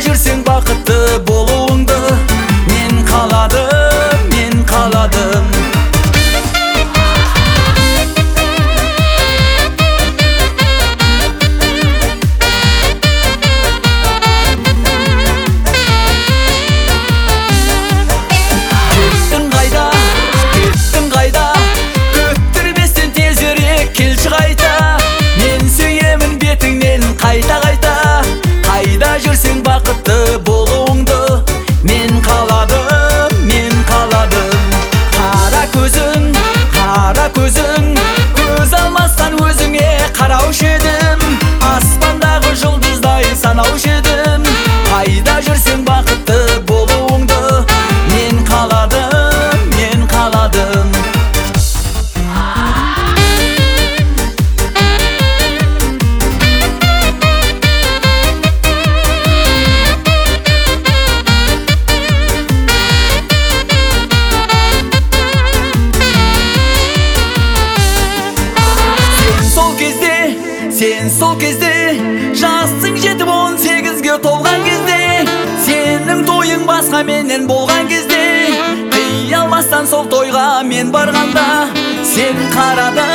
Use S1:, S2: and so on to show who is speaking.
S1: жүрсең бақытты болуыңды мен қаладым, мен қаладым. Кеттің қайда, күттірместен тезірек келші қайта. Мен сүйемін бетіңнен қайта-қайта. Қайда жүрсең бақытты болуыңды мен қаладым, мен қаладым. Қара көзің, көз алмастан өзіңе қараушы едім. Аспандағы жұлдыздай санаушы едім. Қайда жүрсең бақытты болуыңды мен қаладым, мен қаладым. Сен сол кезде жасың жетіп 18-ге толған кезде, сенің тойың басқа менен болған кезде, қия алмастан сол тойға мен барғанда сен қарадың.